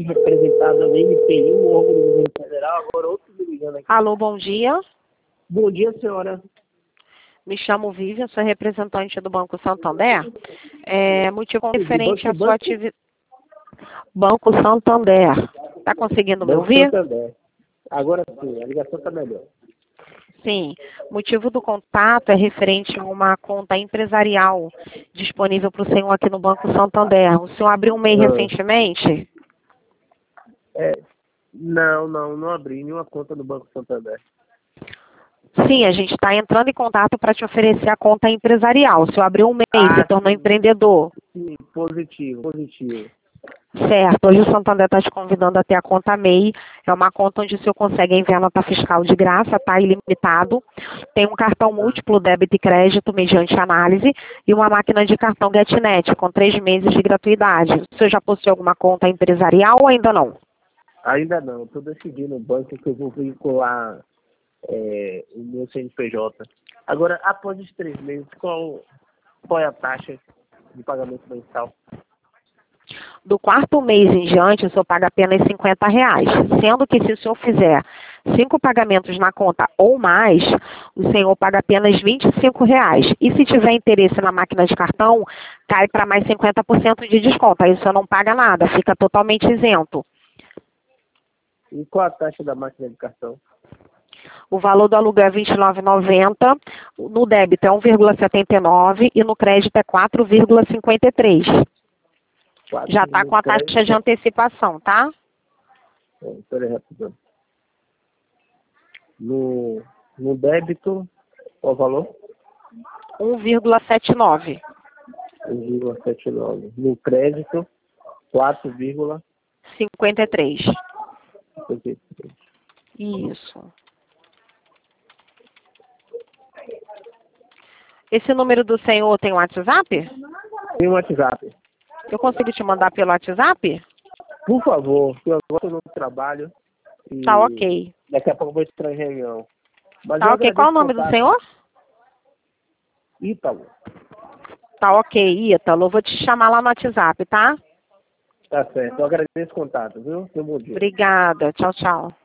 aqui representado na NPI, o órgão do governo federal, agora outro me ligando aqui. Alô, bom dia. Bom dia, senhora. Me chamo Vivian, sou representante do Banco Santander. Motivo referente à sua atividade. Banco Santander. Está conseguindo me ouvir? Santander. Agora sim, a ligação está melhor. Sim. Motivo do contato é referente a uma conta empresarial disponível para o senhor aqui no Banco Santander. O senhor abriu um MEI recentemente? Não abri nenhuma conta no Banco Santander. Sim, a gente está entrando em contato para te oferecer a conta empresarial. O senhor abriu um MEI, se tornou empreendedor. Sim, positivo. Certo, hoje o Santander está te convidando a ter a conta MEI, é uma conta onde o senhor consegue enviar nota fiscal de graça, tá? Ilimitado. Tem um cartão múltiplo débito e crédito mediante análise e uma máquina de cartão GetNet com 3 meses de gratuidade. O senhor já possui alguma conta empresarial ou ainda não? Ainda não, estou decidindo no banco que eu vou vincular o meu CNPJ. Agora, após os 3 meses, qual é a taxa de pagamento mensal? Do 4º mês em diante, o senhor paga apenas R$50, sendo que se o senhor fizer 5 pagamentos na conta ou mais, o senhor paga apenas R$25. E se tiver interesse na máquina de cartão, cai para mais 50% de desconto. Aí o senhor não paga nada, fica totalmente isento. E qual a taxa da máquina de cartão? O valor do aluguel é R$29,90, no débito é 1,79 e no crédito é 4,53. Já está com a taxa de antecipação, tá? Espera aí, rapidão. No débito, qual o valor? 1,79. 1,79. No crédito, 53. 4,53. Isso. Esse número do senhor tem WhatsApp? Tem um WhatsApp. Eu consigo te mandar pelo WhatsApp? Por favor, que eu agora estou no trabalho. E Tá ok. daqui a pouco eu vou entrar em reunião. Mas Tá ok. Qual o nome do senhor? Ítalo. Tá ok, Ítalo. Eu vou te chamar lá no WhatsApp, tá? Tá certo. Eu agradeço o contato, viu? Tenha um bom dia. Obrigada. Tchau, tchau.